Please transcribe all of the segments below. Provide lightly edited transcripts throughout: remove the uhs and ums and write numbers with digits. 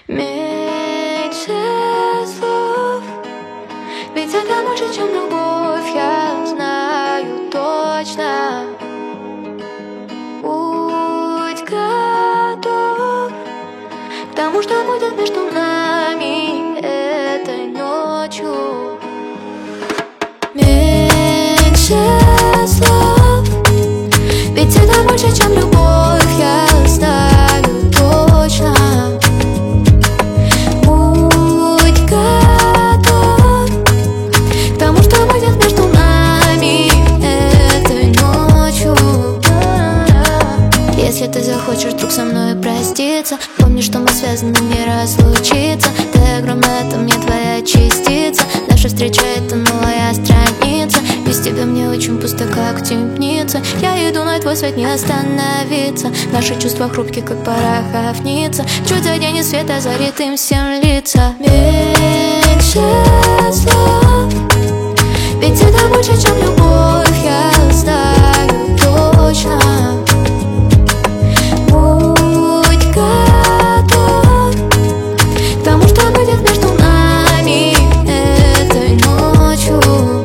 Меньше слов, ведь это больше, чем любовь, я знаю точно. Путь готов к тому, что будет между нами этой ночью. Меньше слов, ведь это больше, чем любовь, я знаю точно. Путь готов к тому, что будет между нами этой ночью. Если ты захочешь вдруг со мной проститься, помни, что мы связаны, не разлучиться. Ты огромная, это мне твоя частица. Наша встреча — это новая страница. Без тебя мне очень пусто, как темница. Я иду на твой свет, не остановиться. Наши чувства хрупки, как пороховница. Чуть заденет свет, озарит им всем лица. Меньше слов, ведь это больше, чем любовь, я знаю точно. Путь готов к тому, что будет между нами этой ночью.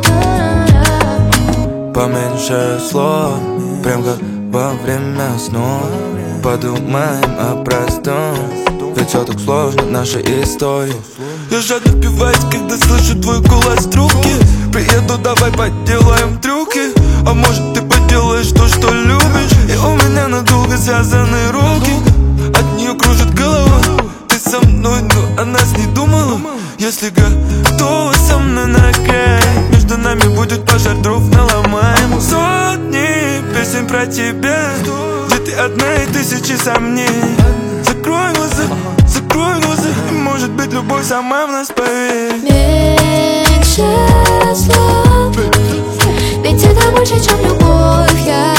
Поменьше слов, прям как во время сна. Подумаем о простом, ведь все так сложно, наша история. Я жадно впиваюсь, когда слышу твой голос в трубке. Приеду, давай поделаем трюки. А может ты поделаешь то, что любишь. И у меня надолго связаны руки, от нее кружит голова. Ты со мной, но о нас не думала. Если готова со мной на край, между нами будет пожар, дров наломаем. Сотни песен про тебя, где ты одна и тысячи сомнений. Закрой глаза, и может быть любовь сама в нас поверит. Меньше слов, ведь это больше, чем любовь, я